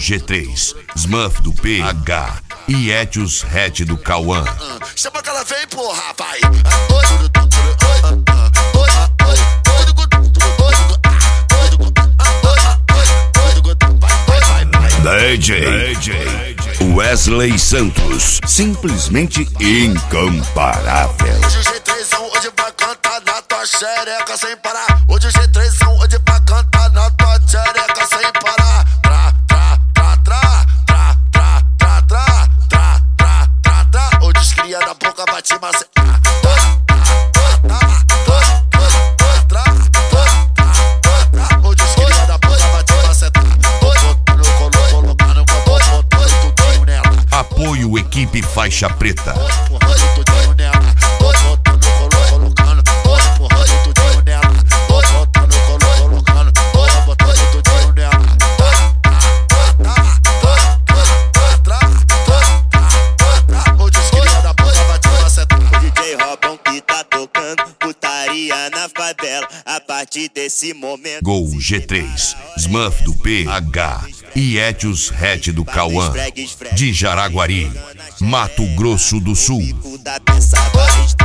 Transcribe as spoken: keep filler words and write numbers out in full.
G três, Smurf do P H e Etios Hatch do Cauã. Chama que ela vem, porra, vai. D J Wesley Santos, simplesmente incomparável. Hoje o G três hoje vai cantar na tua xereca sem parar. Hoje o G três hoje vai cantar na tua xereca sem parar. Tra, tra, tra, tra, tra, tra, tra, tra, tra, tra, tra, tra. Hoje os cria da boca vai te macetar. Apoio Equipe Faixa Preta. Na favela, a partir desse momento. Gol G três, Smurf do P H e Etios Hatch do Cauã, de Jaraguari, Mato Grosso do Sul.